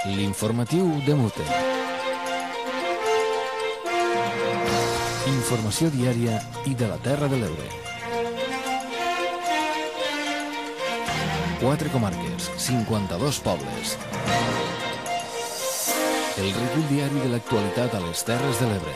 L'informatiu de Mute. Informació diària i de la Terra de l'Ebre. 4 comarques, 52 pobles. El recull diari de l'actualitat a les Terres de l'Ebre.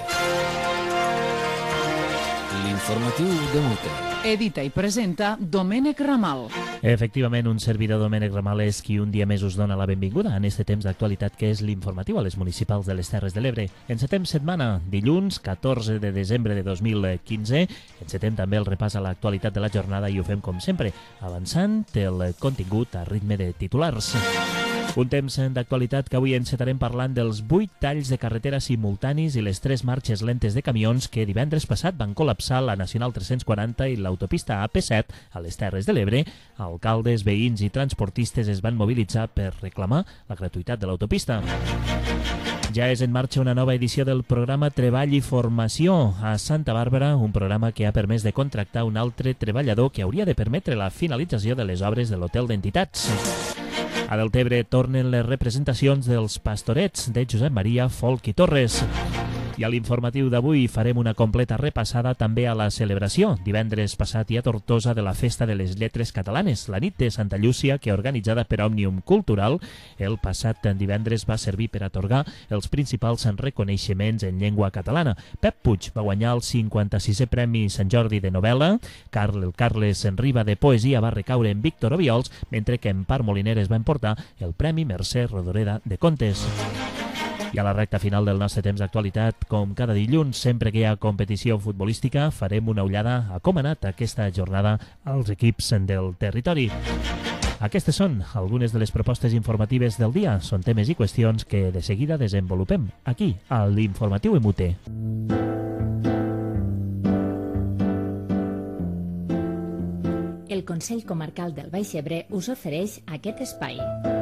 L'informatiu de Mute. Edita i presenta Domènec Ramal. Efectivament, un servidor, Domènec Ramal, és qui un dia més us dona la benvinguda en este temps d'actualitat que és l'informatiu a les municipals de les Terres de l'Ebre. Encetem setmana, dilluns 14 de desembre de 2015. Encetem també el repàs a l'actualitat de la jornada i ho fem com sempre, avançant el contingut a ritme de titulars. Un temps d'actualitat que avui encetarem parlant dels 8 talls de carretera simultanis i les 3 marxes lentes de camions que divendres passat van col·lapsar la Nacional 340 i l'autopista AP7 a les Terres de l'Ebre. Alcaldes, veïns i transportistes es van mobilitzar per reclamar la gratuïtat de l'autopista. Ja és en marxa una nova edició del programa Treball i Formació a Santa Bàrbara, un programa que ha permès de contractar un altre treballador que hauria de permetre la finalització de les obres de l'Hotel d'Entitats. A Deltebre tornen les representacions dels Pastorets de Josep Maria Folch i Torres. I a l'informatiu d'avui farem una completa repassada també a la celebració, divendres passat i a Tortosa, de la Festa de les Lletres Catalanes, la nit de Santa Llúcia, que organitzada per Òmnium Cultural, el passat divendres va servir per atorgar els principals reconeixements en llengua catalana. Pep Puig va guanyar el 56è Premi Sant Jordi de novel·la, Carles Riba de poesia va recaure en Víctor Obiols, mentre que Empar Moliner es va emportar el Premi Mercè Rodoreda de Contes. I a la recta final del nostre temps d'actualitat, com cada dilluns, sempre que hi ha competició futbolística, farem una ullada a com ha anat aquesta jornada als equips del territori. Aquestes són algunes de les propostes informatives del dia. Són temes i qüestions que de seguida desenvolupem aquí, a l'Informatiu MUT. El Consell Comarcal del Baix Ebre us ofereix aquest espai.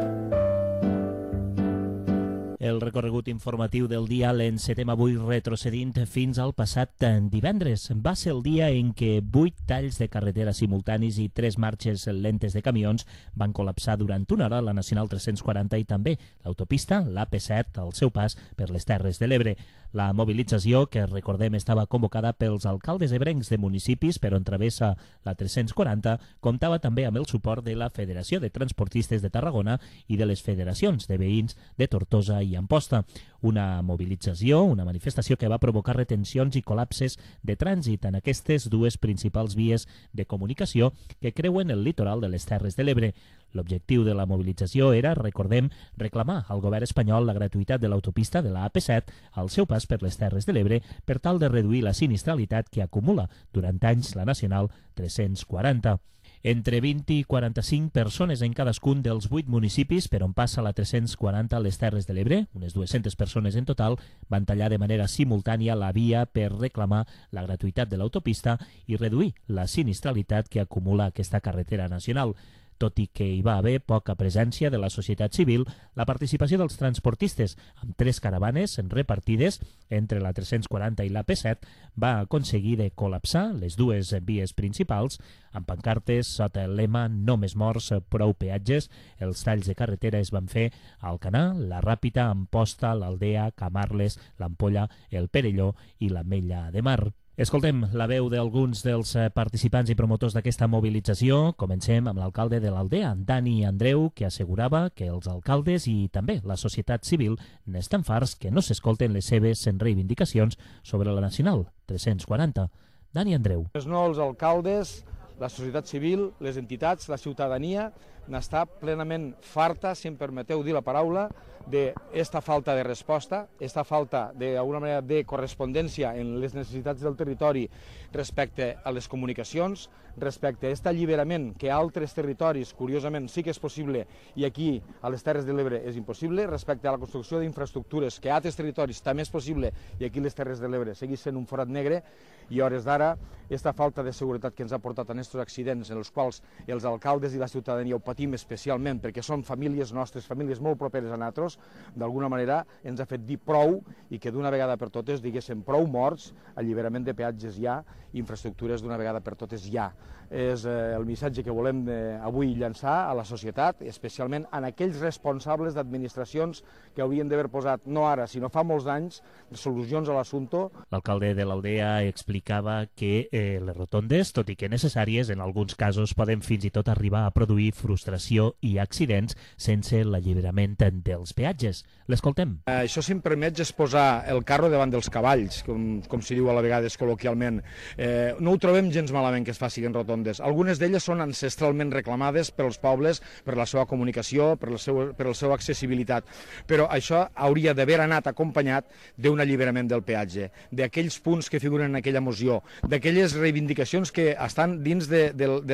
El recorregut informatiu del dia l'encetem avui retrocedint fins al passat divendres. Va ser el dia en què 8 talls de carretera simultanis i 3 marxes lentes de camions van col·lapsar durant una hora la Nacional 340 i també l'autopista, l'AP7, al seu pas per les Terres de l'Ebre. La mobilització, que recordem estava convocada pels alcaldes ebrencs de municipis per on travessa la 340, comptava també amb el suport de la Federació de Transportistes de Tarragona i de les federacions de veïns de Tortosa i Amposta. Una mobilització, una manifestació que va provocar retencions i col·lapses de trànsit en aquestes dues principals vies de comunicació que creuen el litoral de les Terres de l'Ebre. L'objectiu de la mobilització era, recordem, reclamar al govern espanyol la gratuïtat de l'autopista de la AP7 al seu pas per les Terres de l'Ebre per tal de reduir la sinistralitat que acumula durant anys la Nacional 340. Entre 20 i 45 persones en cadascun dels 8 municipis per on passa la 340 a les Terres de l'Ebre, unes 200 persones en total, van tallar de manera simultània la via per reclamar la gratuïtat de l'autopista i reduir la sinistralitat que acumula aquesta carretera nacional. Tot i que hi va haver poca presència de la societat civil, la participació dels transportistes amb 3 caravanes repartides entre la 340 i la P7 va aconseguir de col·lapsar les dues vies principals amb pancartes sota el lema "No més morts, prou peatges". Els talls de carretera es van fer a Alcanar, la Ràpita, Amposta, l'Aldea, Camarles, l'Ampolla, el Perelló i l'Ametlla de Mar. Escoltem la veu d'alguns dels participants i promotors d'aquesta mobilització. Comencem amb l'alcalde de l'Aldea, Dani Andreu, que assegurava que els alcaldes i també la societat civil n'estan farts que no s'escolten les seves reivindicacions sobre la Nacional 340. Dani Andreu. No, els alcaldes, la societat civil, les entitats, la ciutadania n'està plenament farta, si em permeteu dir la paraula, d'esta falta de resposta, esta falta d'alguna manera de correspondència en les necessitats del territori respecte a les comunicacions, respecte a aquest alliberament que a altres territoris, curiosament, sí que és possible i aquí, a les Terres de l'Ebre, és impossible, respecte a la construcció d'infraestructures que a altres territoris també és possible i aquí les Terres de l'Ebre segueix sent un forat negre, i a hores d'ara, aquesta falta de seguretat que ens ha portat a aquests accidents en els quals els alcaldes i la ciutadania ho patim especialment perquè són famílies nostres, famílies molt properes a nosaltres, d'alguna manera ens ha fet dir prou i que d'una vegada per totes diguéssim prou morts, alliberament de peatges ja, infraestructures d'una vegada per totes ja. és el missatge que volem avui llançar a la societat, especialment en aquells responsables d'administracions que haurien d'haver posat, no ara, sinó fa molts anys, solucions a l'assumpte. L'alcalde de l'Aldea explicava que les rotondes, tot i que necessàries, en alguns casos poden fins i tot arribar a produir frustració i accidents sense l'alliberament dels peatges. L'escoltem. Això, si em permets, és posar el carro davant dels cavalls, com s'hi diu a la vegades col·loquialment. No ho trobem gens malament que es faci en rotondes. Algunes d'elles són ancestralment reclamades pels pobles, per la seva comunicació, per la seva accessibilitat. Però això hauria d'haver anat acompanyat d'un alliberament del peatge, d'aquells punts que figuren en aquella moció, d'aquelles reivindicacions que estan dins de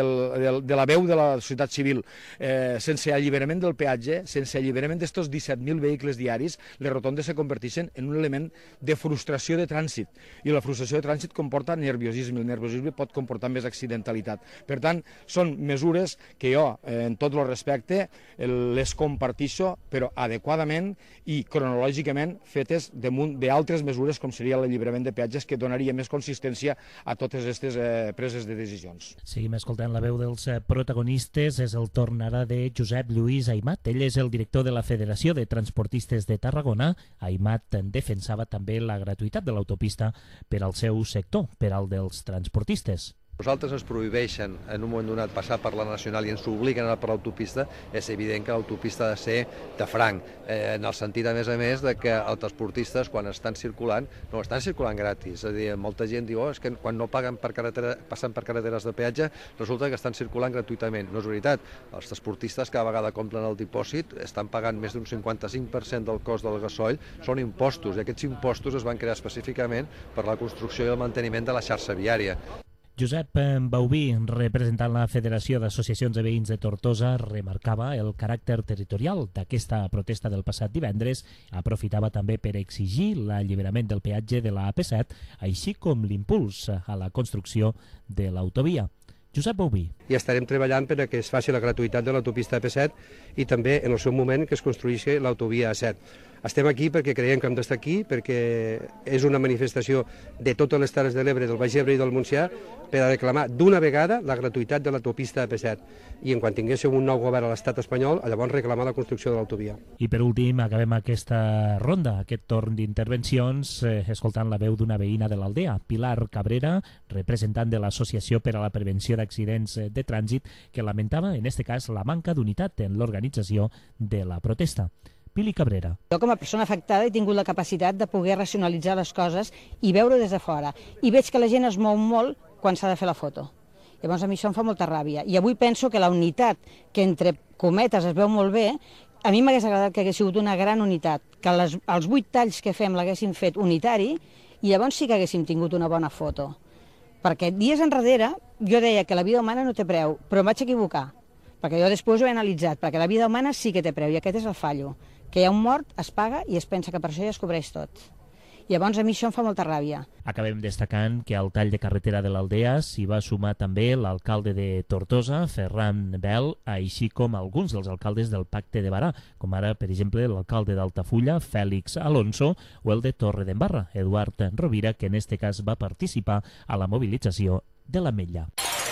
la veu de la societat civil. Sense alliberament del peatge, sense alliberament d'estos 17.000 vehicles diaris, les rotondes se converteixen en un element de frustració de trànsit, i la frustració de trànsit comporta nerviosisme, el nerviosisme pot comportar més accidentalitat. Per tant, són mesures que jo, en tot el respecte, les comparteixo, però adequadament i cronològicament fetes damunt d'altres mesures, com seria l'alliberament de peatges, que donaria més consistència a totes aquestes preses de decisions. Seguim escoltant la veu dels protagonistes. És el torn ara de Josep Lluís Aimat. Ell és el director de la Federació de Transportistes de Tarragona. Aimat defensava també la gratuïtat de l'autopista per al seu sector, per al dels transportistes. Nosaltres ens prohibeixen en un moment donat passar per la Nacional i ens obliguen a anar per l'autopista. És evident que l'autopista ha de ser de franc, en el sentit, a més, de que els transportistes, quan estan circulant, no estan circulant gratis. És a dir, molta gent diu és que quan no paguen per carretera, passen per carreteres de peatge, resulta que estan circulant gratuïtament. No és veritat. Els transportistes, cada vegada compren el dipòsit, estan pagant més d'un 55% del cost del gasoil, són impostos, i aquests impostos es van crear específicament per la construcció i el manteniment de la xarxa viària. Josep Baubí, representant la Federació d'Associacions de Veïns de Tortosa, remarcava el caràcter territorial d'aquesta protesta del passat divendres. Aprofitava també per exigir l'alliberament del peatge de la AP7, així com l'impuls a la construcció de l'autovia. Josep Baubí. I estarem treballant per que es faci la gratuïtat de l'autopista AP7 i també en el seu moment que es construïssi l'autovia A7. Estem aquí perquè creiem que hem d'estar aquí, perquè és una manifestació de totes les Terres de l'Ebre, del Baix Ebre i del Montsià, per a reclamar d'una vegada la gratuïtat de l'autopista AP7. I en quan tinguéssim un nou govern a l'estat espanyol, llavors reclamar la construcció de l'autovia. I per últim, acabem aquesta ronda, aquest torn d'intervencions, escoltant la veu d'una veïna de l'Aldea, Pilar Cabrera, representant de l'Associació per a la Prevenció d'Accidents de Trànsit, que lamentava, en aquest cas, la manca d'unitat en l'organització de la protesta. Pili Cabrera. Jo, com a persona afectada, he tingut la capacitat de poder racionalitzar les coses i veure des de fora. I veig que la gent es mou molt quan s'ha de fer la foto. Llavors, a mi això em fa molta ràbia. I avui penso que la unitat, que entre cometes es veu molt bé, a mi m'hagués agradat que hagués sigut una gran unitat, que els 8 talls que fem l'haguéssim fet unitari i llavors sí que haguéssim tingut una bona foto. Perquè dies enrere jo deia que la vida humana no té preu, però em vaig equivocar, perquè jo després ho he analitzat, perquè la vida humana sí que té preu i aquest és el fallo, que hi ha un mort, es paga i es pensa que per això ja es cobreix tot. Llavors a mi això em fa molta ràbia. Acabem destacant que al tall de carretera de l'Aldea s'hi va sumar també l'alcalde de Tortosa, Ferran Bel, així com alguns dels alcaldes del Pacte de Barà, com ara, per exemple, l'alcalde d'Altafulla, Fèlix Alonso, o el de Torredembarra, Eduard Rovira, que en este cas va participar a la mobilització de l'Ametlla.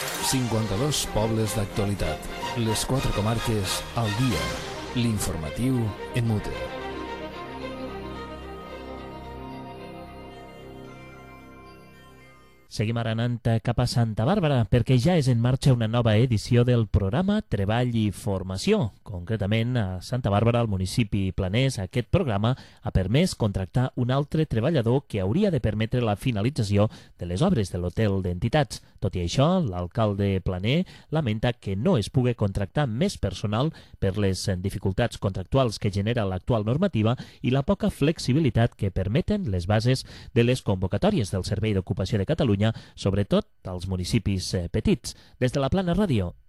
52 pobles d'actualitat. Les 4 comarques al dia. L'informatiu en Mute. Seguim ara anant cap a Santa Bàrbara, perquè ja és en marxa una nova edició del programa Treball i Formació. Concretament, a Santa Bàrbara, al municipi planès, aquest programa ha permès contractar un altre treballador que hauria de permetre la finalització de les obres de l'hotel d'entitats. Tot i això, l'alcalde planer lamenta que no es pugui contractar més personal per les dificultats contractuals que genera l'actual normativa i la poca flexibilitat que permeten les bases de les convocatòries del Servei d'Ocupació de Catalunya, sobretot als municipis petits. Des de la Plana Ràdio,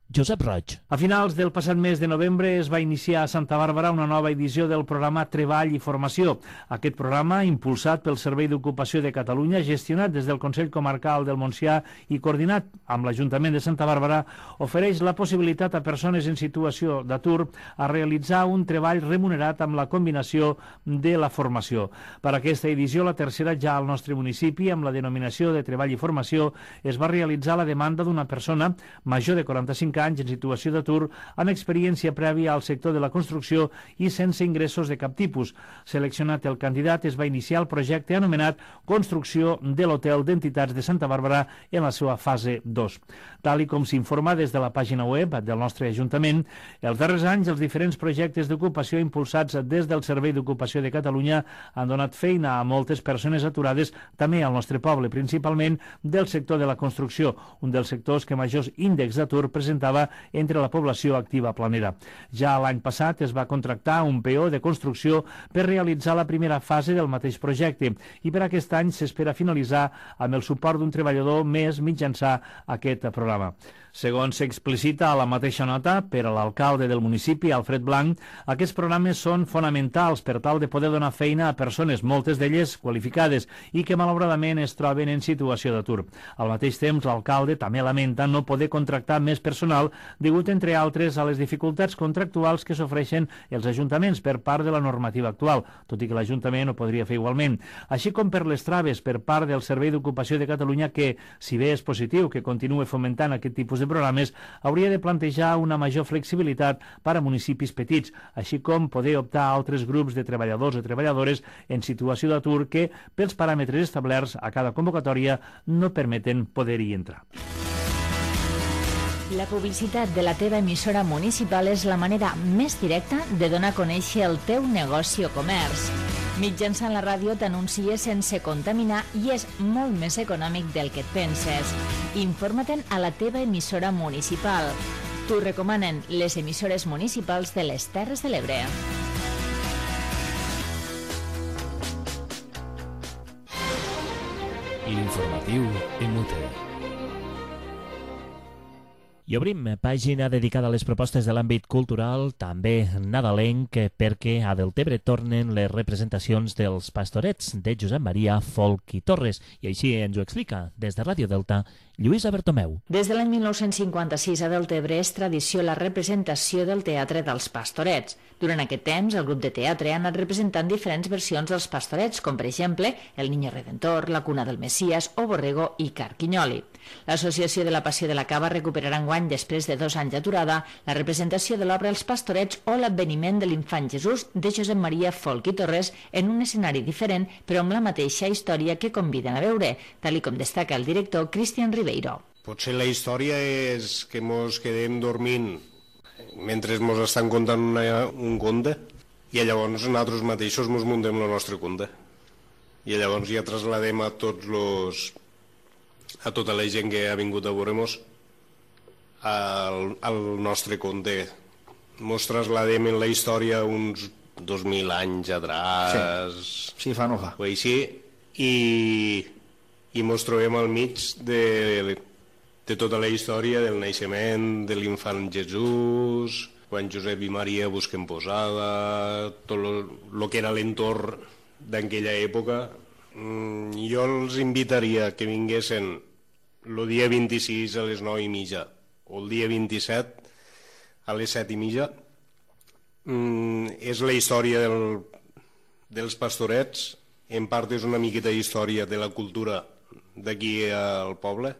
Josep Roig. A finals del passat mes de novembre es va iniciar a Santa Bàrbara una nova edició del programa Treball i Formació. Aquest programa, impulsat pel Servei d'Ocupació de Catalunya, gestionat des del Consell Comarcal del Montsià i coordinat amb l'Ajuntament de Santa Bàrbara, ofereix la possibilitat a persones en situació d'atur a realitzar un treball remunerat amb la combinació de la formació. Per aquesta edició, la tercera ja al nostre municipi, amb la denominació de Treball i Formació, es va realitzar la demanda d'una persona major de 45 anys en situació d'atur amb experiència prèvia al sector de la construcció i sense ingressos de cap tipus. Seleccionat el candidat, es va iniciar el projecte anomenat Construcció de l'Hotel d'Entitats de Santa Bàrbara en la seva fase 2. Tal com s'informa des de la pàgina web del nostre Ajuntament, els darrers anys els diferents projectes d'ocupació impulsats des del Servei d'Ocupació de Catalunya han donat feina a moltes persones aturades, també al nostre poble, principalment del sector de la construcció, un dels sectors que majors índexs d'atur presentava entre la població activa planera. Ja l'any passat es va contractar un peó de construcció per realitzar la primera fase del mateix projecte i per aquest any s'espera finalitzar amb el suport d'un treballador més mitjançant aquest programa. Segons s'explicita a la mateixa nota, per a l'alcalde del municipi, Alfred Blanc, aquests programes són fonamentals per tal de poder donar feina a persones, moltes d'elles qualificades, i que malauradament es troben en situació d'atur. Al mateix temps, l'alcalde també lamenta no poder contractar més personal degut, entre altres, a les dificultats contractuals que s'ofreixen els ajuntaments per part de la normativa actual, tot i que l'Ajuntament ho podria fer igualment, així com per les traves per part del Servei d'Ocupació de Catalunya que, si bé és positiu que continue fomentant aquest tipus de programes, hauria de plantejar una major flexibilitat per a municipis petits, així com poder optar a altres grups de treballadors o treballadores en situació d'atur que, pels paràmetres establerts a cada convocatòria, no permeten poder-hi entrar. La publicitat de la teva emissora municipal és la manera més directa de donar a conèixer el teu negoci o comerç. Mitjançant la ràdio t'anuncies sense contaminar i és molt més econòmic del que et penses. Informa-te'n a la teva emissora municipal. T'ho recomanen les emissores municipals de les Terres de l'Ebre. L'informatiu en Mute. I obrim pàgina dedicada a les propostes de l'àmbit cultural, també nadalenc, perquè a Deltebre tornen les representacions dels Pastorets de Josep Maria Folch i Torres. I així ens ho explica, des de Ràdio Delta, Lluïsa Bertomeu. Des de l'any 1956 a Deltebre és tradició la representació del teatre dels Pastorets. Durant aquest temps, el grup de teatre ha anat representant diferents versions dels Pastorets, com per exemple El Niño Redentor, La Cuna del Messias o Borrego i Carquinyoli. L'Associació de la Passió de la Cava recuperarà enguany, després de 2 anys d'aturada, la representació de l'obra Els Pastorets o l'adveniment de l'infant Jesús de Josep Maria Folch i Torres en un escenari diferent, però amb la mateixa història que conviden a veure, tal com destaca el director Cristian Ribeiro. Potser la història és que mos quedem dormint mentre mos estan contant un conte i llavors nosaltres mateixos mos muntem el nostre conte i llavors ja trasladem a tota la gent que ha vingut a veure-mos al nostre conte. Mos trasladem en la història uns 2.000 anys atrás, sí, fa no fa, o així, i mos trobem al mig de tota la història del naixement de l'infant Jesús, quan Josep i Maria busquen posada, tot el que era l'entorn d'aquella època. Jo els invitaria que vinguessin el dia 26 a les 9:30 o el dia 27 a les 7:30. És la història dels Pastorets, en part és una miqueta història de la cultura d'aquí al poble,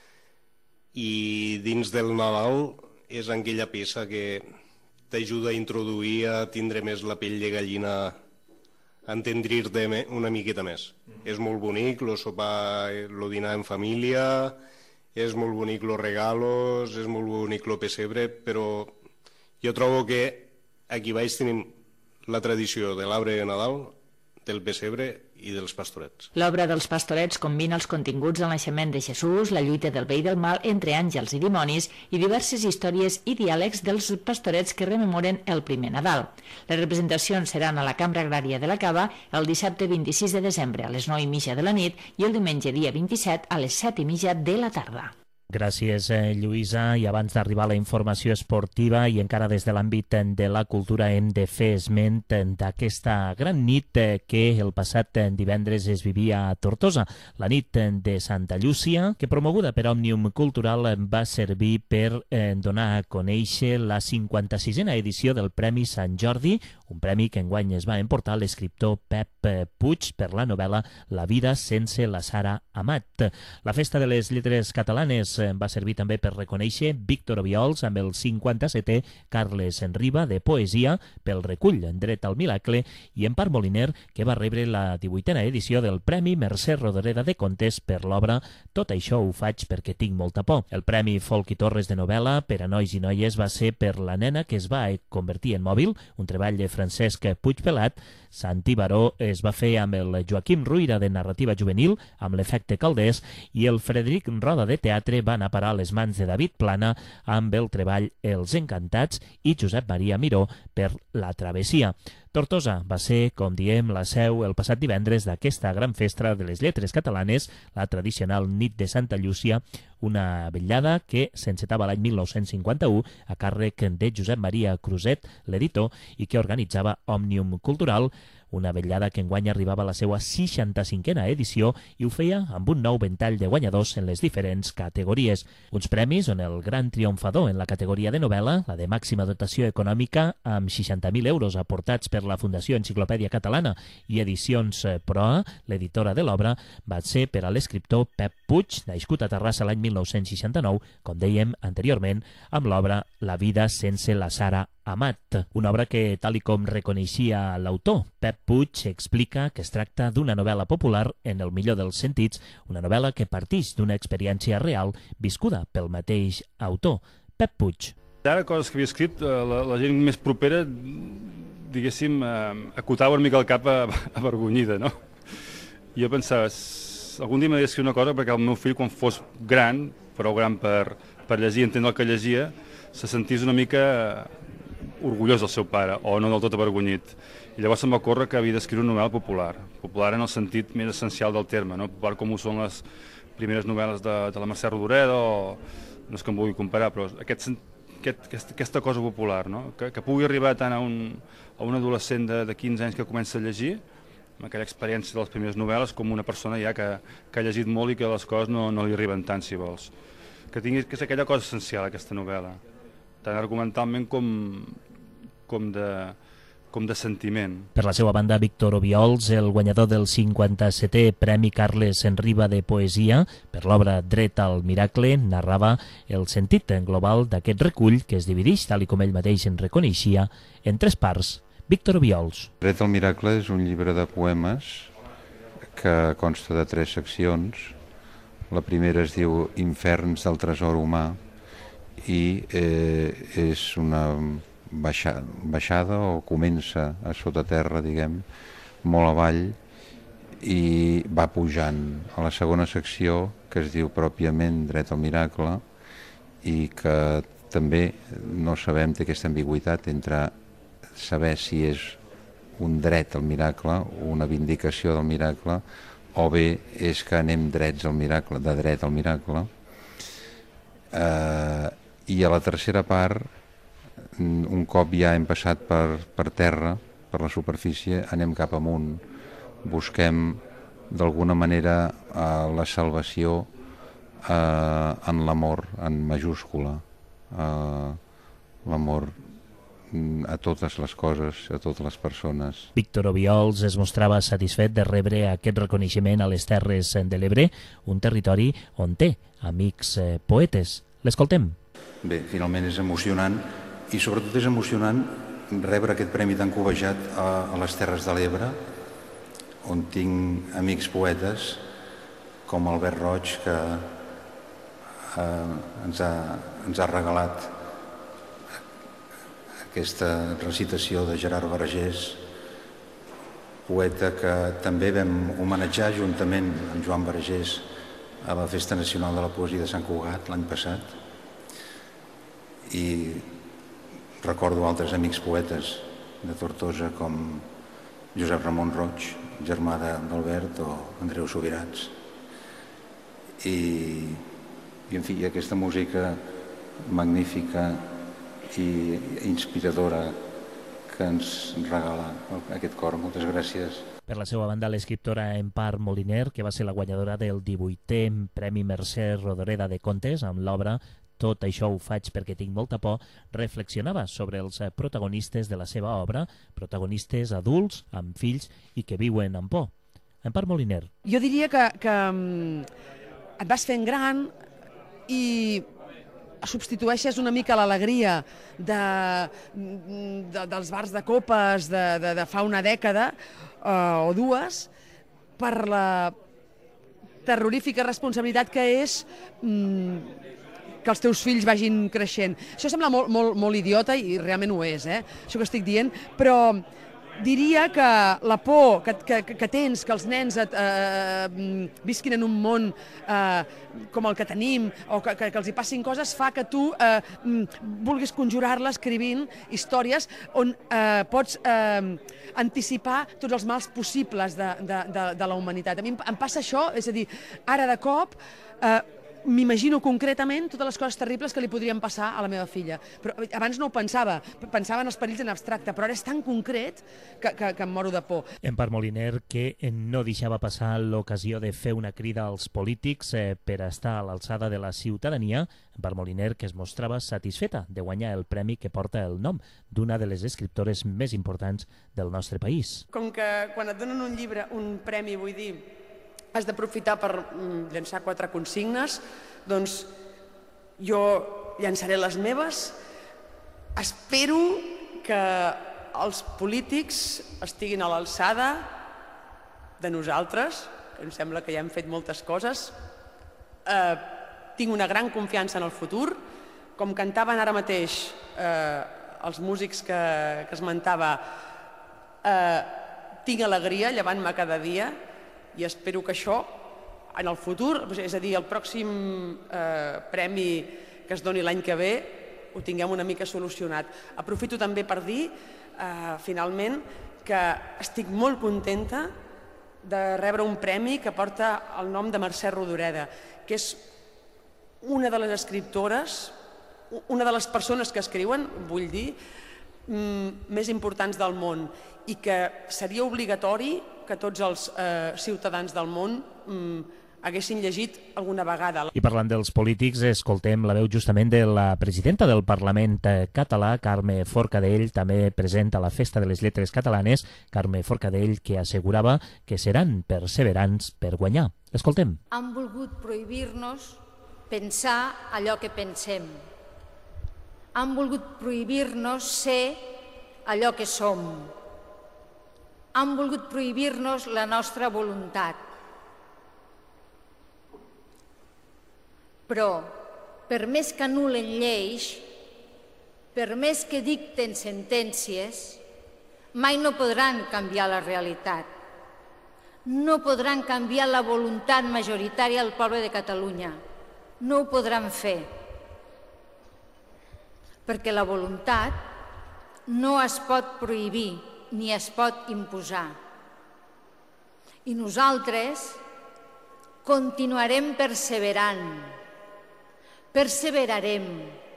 i dins del Nadal és aquella peça que t'ajuda a introduir, a tindre més la pell de gallina, a entendrir-te una miqueta més. És molt bonic el sopar, el dinar en família, és molt bonic els regalos, és molt bonic el pessebre, però jo trobo que aquí baix tenim la tradició de l'arbre de Nadal, del pessebre i dels Pastorets. L'obra dels Pastorets combina els continguts del naixement de Jesús, la lluita del bé i del mal entre àngels i dimonis i diverses històries i diàlegs dels Pastorets que rememoren el primer Nadal. Les representacions seran a la Cambra Agrària de la Cava el dissabte 26 de desembre a les 9:30 de la nit i el diumenge dia 27 a les 7:30 de la tarda. Gràcies, Lluïsa. I abans d'arribar a la informació esportiva i encara des de l'àmbit de la cultura hem de fer esment d'aquesta gran nit que el passat divendres es vivia a Tortosa. La nit de Santa Llúcia, que promoguda per Òmnium Cultural va servir per donar a conèixer la 56a edició del Premi Sant Jordi, un premi que enguany es va emportar l'escriptor Pep Puig per la novel·la La vida sense la Sara Amat. La Festa de les Lletres Catalanes va servir també per reconèixer Víctor Obiols amb el 57è Carles Enriba de Poesia pel recull Dret al Miracle i Empar Moliner, que va rebre la 18a edició del Premi Mercè Rodoreda de Contes per l'obra Tot això ho faig perquè tinc molta por. El Premi Folk i Torres de novel·la per a nois i noies va ser per La nena que es va convertir en mòbil, un treball de Francesc Puigpelat. Santi Baró es va fer amb el Joaquim Ruïra de narrativa juvenil, amb l'Efecte Calders, i el Frederic Roda de teatre va anar a parar a les mans de David Plana amb el treball Els Encantats i Josep Maria Miró per La travessia. Tortosa va ser, com diem, la seu el passat divendres d'aquesta gran festa de les lletres catalanes, la tradicional nit de Santa Llúcia, una vetllada que s'encetava l'any 1951 a càrrec de Josep Maria Cruzet, l'editor, i que organitzava Òmnium Cultural, una vetllada que enguany arribava a la seva 65a edició i ho feia amb un nou ventall de guanyadors en les diferents categories. Uns premis on el gran triomfador en la categoria de novel·la, la de màxima dotació econòmica, amb 60.000 euros aportats per la Fundació Enciclopèdia Catalana i Edicions Proa, l'editora de l'obra, va ser per a l'escriptor Pep Puig, nascut a Terrassa l'any 1969, com dèiem anteriorment, amb l'obra La vida sense la Sara Amat, una obra que, tal i com reconeixia l'autor, Pep Puig explica que es tracta d'una novel·la popular en el millor dels sentits, una novel·la que partix d'una experiència real viscuda pel mateix autor, Pep Puig. Ara, coses que havia escrit, la gent més propera, diguéssim, acotava una mica el cap avergonyida, no? I jo pensava, algun dia m'havia d'escriure una cosa perquè el meu fill, quan fos gran, prou gran per llegir i entendre el que llegia, se sentís una mica orgullós del seu pare, o no del tot avergonyit. I llavors se'm va córrer que havia d'escriure una novel·la popular, popular en el sentit més essencial del terme, no? Popular com ho són les primeres novel·les de la Mercè Rodoreda, o no és que em vulgui comparar, però aquesta cosa popular, no? Que pugui arribar tant a un adolescent de 15 anys que comença a llegir, amb aquella experiència de les primeres novel·les, com una persona ja que ha llegit molt i que les coses no li arriben tant, si vols. Que és aquella cosa essencial, aquesta novel·la, tant argumentalment com de sentiment. Per la seva banda, Víctor Obiols, el guanyador del 57è Premi Carles Enriba de Poesia per l'obra Dret al Miracle, narrava el sentit global d'aquest recull que es divideix, tal i com ell mateix en reconeixia, en 3 parts. Víctor Obiols. Dret al Miracle és un llibre de poemes que consta de 3 seccions. La primera es diu Inferns del tresor humà i és una baixada o comença a sota terra, diguem, molt avall i va pujant a la segona secció, que es diu pròpiament Dret al Miracle, i que també no sabem, té aquesta ambigüitat entre saber si és un dret al miracle o una vindicació del miracle, o bé és que anem drets al miracle, de dret al miracle. I a la tercera part, un cop ja hem passat per terra, per la superfície, anem cap amunt, busquem d'alguna manera la salvació en l'amor, en majúscula, l'amor a totes les coses, a totes les persones. Víctor Obiols es mostrava satisfet de rebre aquest reconeixement a les Terres de l'Ebre, un territori on té amics poetes. L'escoltem. Bé, finalment és emocionant, i sobretot és emocionant rebre aquest premi tan cobejat a les Terres de l'Ebre, on tinc amics poetes com Albert Roig, que ens ha regalat aquesta recitació de Gerard Vergés, poeta que també vam homenatjar juntament amb Joan Vergés a la Festa Nacional de la Poesia de Sant Cugat l'any passat. I recordo altres amics poetes de Tortosa com Josep Ramon Roig, germà d'Albert, o Andreu Subirats. I en fi, aquesta música magnífica i inspiradora que ens regala aquest cor. Moltes gràcies. Per la seva banda, l'escriptora Empar Moliner, que va ser la guanyadora del 18è Premi Mercè Rodoreda de Contes amb l'obra Tot això ho faig perquè tinc molta por, reflexionava sobre els protagonistes de la seva obra, protagonistes adults, amb fills i que viuen amb por. Empar Moliner. Jo diria que et vas fent gran i substitueixes una mica l'alegria dels bars de copes de fa una dècada o dues per la terrorífica responsabilitat que és que els teus fills vagin creixent. Això sembla molt idiota i realment ho és, això que estic dient, però diria que la por que tens que els nens visquin en un món com el que tenim o que els hi passin coses fa que tu vulguis conjurar-la escrivint històries on pots anticipar tots els mals possibles de la humanitat. A mi em passa això, és a dir, ara de cop m'imagino concretament totes les coses terribles que li podrien passar a la meva filla. Però abans no ho pensava en els perills en abstracte, però ara és tan concret que em moro de por. Empar Moliner, que no deixava passar l'ocasió de fer una crida als polítics per estar a l'alçada de la ciutadania. Empar Moliner, que es mostrava satisfeta de guanyar el premi que porta el nom d'una de les escriptores més importants del nostre país. Com que quan et donen un llibre, un premi, vull dir, has d'aprofitar per llançar 4 consignes, doncs jo llançaré les meves. Espero que els polítics estiguin a l'alçada de nosaltres, que em sembla que ja hem fet moltes coses. Tinc una gran confiança en el futur. Com cantaven ara mateix els músics que esmentava, tinc alegria llevant-me cada dia, i espero que això, en el futur, és a dir, el pròxim premi que es doni l'any que ve, ho tinguem una mica solucionat. Aprofito també per dir, finalment, que estic molt contenta de rebre un premi que porta el nom de Mercè Rodoreda, que és una de les escriptores, una de les persones que escriuen, vull dir, més importants del món, i que seria obligatori que tots els ciutadans del món haguessin llegit alguna vegada. I parlant dels polítics, escoltem la veu justament de la presidenta del Parlament català, Carme Forcadell, també present a la Festa de les Lletres Catalanes, Carme Forcadell, que assegurava que seran perseverants per guanyar. Escoltem. Han volgut prohibir-nos pensar allò que pensem. Han volgut prohibir-nos ser allò que som. Han volgut prohibir-nos la nostra voluntat. Però, per més que anulen lleis, per més que dicten sentències, mai no podran canviar la realitat. No podran canviar la voluntat majoritària del poble de Catalunya. No ho podran fer. Perquè la voluntat no es pot prohibir ni es pot imposar. I nosaltres continuarem perseverant. Perseverarem.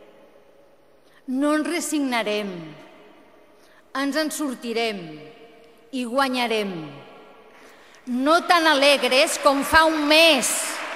No ens resignarem. Ens en sortirem i guanyarem. No tan alegres com fa un mes.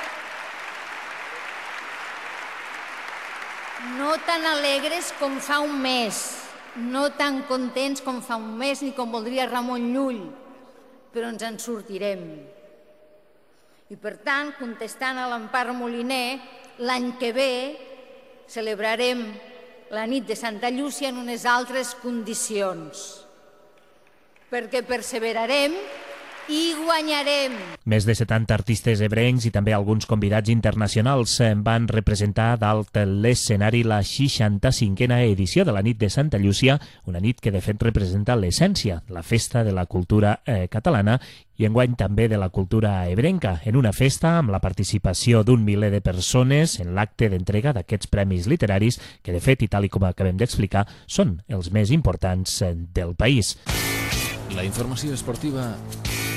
No tan alegres com fa un mes. No tan contents com fa un mes ni com voldria Ramon Llull, però ens en sortirem. I per tant, contestant a l'Empar Moliner, l'any que ve celebrarem la nit de Santa Llúcia en unes altres condicions, perquè perseverarem i guanyarem. Més de 70 artistes ebrencs i també alguns convidats internacionals van representar dalt l'escenari la 65a edició de la nit de Santa Llúcia, una nit que de fet representa l'essència de la festa de la cultura catalana i enguany també de la cultura ebrenca, en una festa amb la participació d'un miler de persones en l'acte d'entrega d'aquests premis literaris que de fet, i tal i com acabem d'explicar, són els més importants del país. La informació esportiva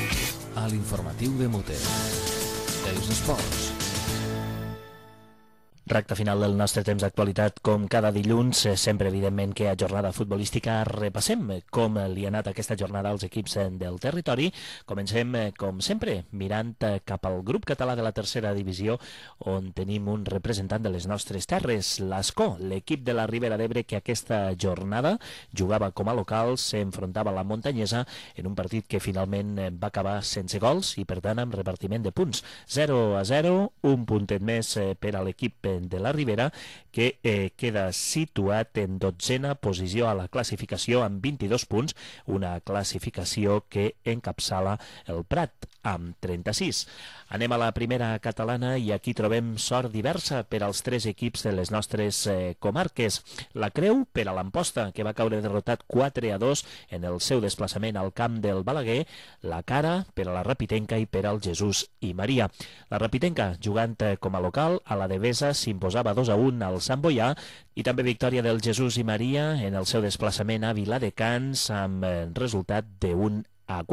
a l'informatiu de Muter. Els esports. Recte final del nostre temps d'actualitat, com cada dilluns, sempre evidentment que a jornada futbolística repassem com li ha anat aquesta jornada als equips del territori. Comencem, com sempre, mirant cap al grup català de la tercera divisió, on tenim un representant de les nostres terres, l'Ascó, l'equip de la Ribera d'Ebre que aquesta jornada jugava com a local, s'enfrontava a la Muntanyesa en un partit que finalment va acabar sense gols i per tant amb repartiment de punts. 0-0, un puntet més per a l'equip de la Ribera, que queda situat en 12a posició a la classificació amb 22 punts, una classificació que encapçala el Prat amb 36. Anem a la primera catalana i aquí trobem sort diversa per als tres equips de les nostres comarques. La Creu per a l'Amposta, que va caure derrotat 4-2 en el seu desplaçament al camp del Balaguer. La Cara per a la Rapitenca i per al Jesús i Maria. La Rapitenca, jugant com a local, a la Devesa s'imposava 2-1 al Sant Boià i també victòria del Jesús i Maria en el seu desplaçament a Viladecans amb resultat de 1-4.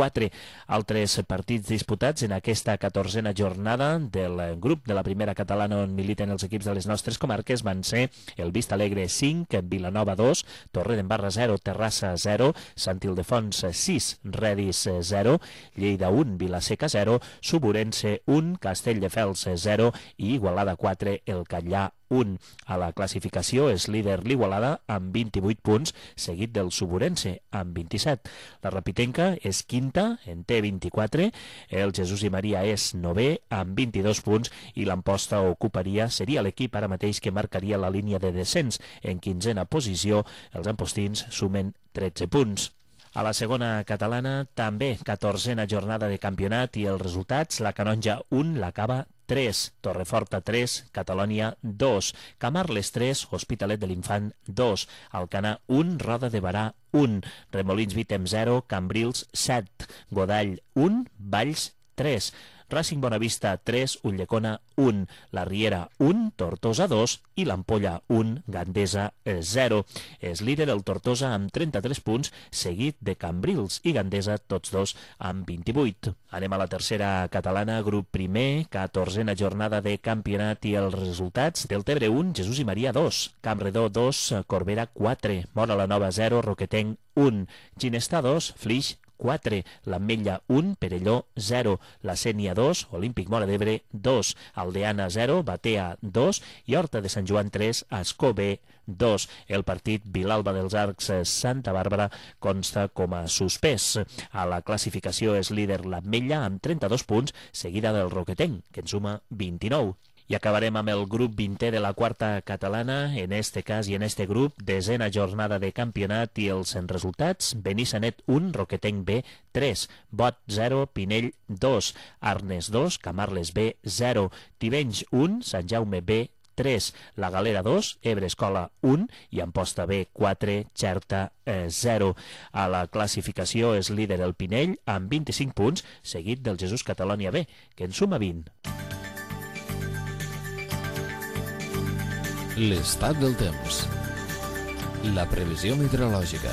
Altres partits disputats en aquesta 14a jornada del grup de la primera catalana on militen els equips de les nostres comarques van ser el Vistalegre 5, Vilanova 2, Torredembarra 0, Terrassa 0, Sant Ildefons 6, Redis 0, Lleida 1, Vilaseca 0, Suburense 1, Castelldefels 0 i Igualada 4, el Catllà 1. A la classificació és líder l'Igualada amb 28 punts, seguit del Suburense amb 27. La Rapitenca és quinta, en té 24, el Jesús i Maria és novè amb 22 punts i l'Amposta seria l'equip ara mateix que marcaria la línia de descens. En 15a posició, els ampostins sumen 13 punts. A la segona catalana, també 14a jornada de campionat i els resultats, la Canonja 1, la Cava 3, Torreforta 3, Catalònia 2, Camarles 3, Hospitalet de l'Infant 2, Alcanar 1, Roda de Barà 1, Remolins Vitem 0, Cambrils 7, Godall 1, Valls 3, Racing Bonavista 3, Ulldecona 1, La Riera 1, Tortosa 2 i l'Ampolla 1, Gandesa 0. És líder el Tortosa amb 33 punts, seguit de Cambrils i Gandesa, tots dos amb 28. Anem a la tercera catalana, grup primer, 14a jornada de campionat i els resultats. Deltebre 1, Jesús i Maria 2, Campredó 2, Corbera 4, Móra la Nova 0, Roquetenc 1, Ginestà 2, Flix 4, l'Ametlla 1, Perelló 0, la Sénia 2, Olímpic Móra d'Ebre 2, Aldeana 0, Batea 2 i Horta de Sant Joan 3, Ascó B 2. El partit Vilalba dels Arcs Santa Bàrbara consta com a suspès. A la classificació és líder l'Ametlla amb 32 punts, seguida del Roquetenc, que en suma 29. I acabarem amb el grup 20è de la quarta catalana, en este cas i en este grup, desena jornada de campionat i els resultats: Benissanet 1, Roquetenc B 3, Bot 0, Pinell 2, Arnes 2, Camarles B 0, Tivenys 1, Sant Jaume B 3, La Galera 2, Ebre Escola 1 i Amposta B 4, Xerta 0. A la classificació és líder el Pinell amb 25 punts, seguit del Jesús Catalònia B, que en suma 20. L'estat del temps. La previsió meteorològica.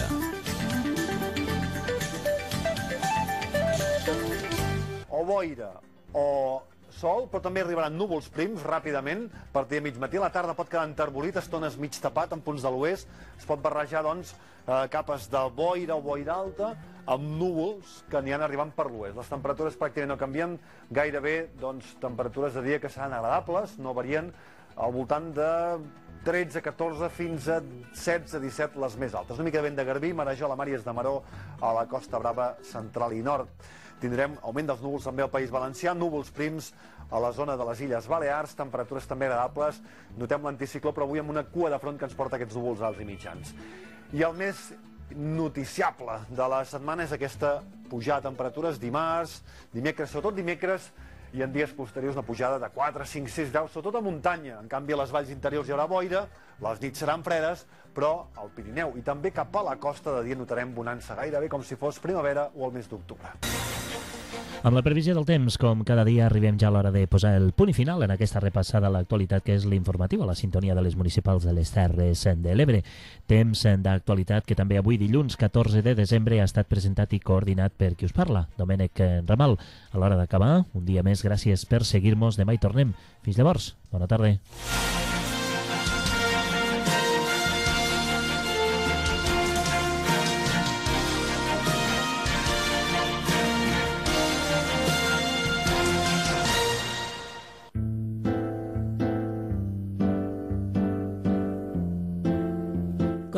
O boira o sol, però també arribaran núvols prims ràpidament. A partir de mig matí a la tarda pot quedar enterbolit, estones mig tapat en punts de l'oest. Es pot barrejar, doncs, capes de boira o boira alta amb núvols que n'hi han arribant per l'oest. Les temperatures pràcticament no canvien, gairebé doncs, temperatures de dia que seran agradables, no varien, al voltant de 13, 14, fins a 16, 17 les més altes. Una mica de vent de Garbí, Marajol, Màries de Maró, a la Costa Brava central i nord. Tindrem augment dels núvols també al País Valencià, núvols prims a la zona de les Illes Balears, temperatures també agradables. Notem l'anticicló, però avui amb una cua de front que ens porta aquests núvols alts i mitjans. I el més noticiable de la setmana és aquesta pujada de temperatures dimarts, dimecres, sobretot dimecres, i en dies posteriors una pujada de 4, 5, 6 graus, sobretot a muntanya. En canvi, a les valls interiors hi haurà boira, les nits seran fredes, però al Pirineu i també cap a la costa de dia notarem bonança gairebé com si fos primavera o el mes d'octubre. Amb la previsió del temps, com cada dia, arribem ja a l'hora de posar el punt i final en aquesta repassada a l'actualitat que és l'informatiu a la sintonia de les municipals de les Terres de l'Ebre. Temps d'actualitat que també avui dilluns 14 de desembre ha estat presentat i coordinat per qui us parla, Domènec Ramal. A l'hora d'acabar, un dia més, gràcies per seguir-nos. Demà hi tornem. Fins llavors, bona tarda.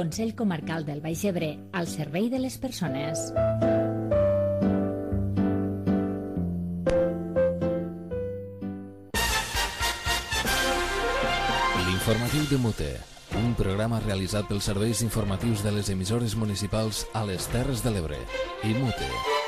Consell Comarcal del Baix Ebre, al servei de les persones. L'informatiu de Mute, un programa realitzat pels serveis informatius de les emissores municipals a les Terres de l'Ebre i Mute.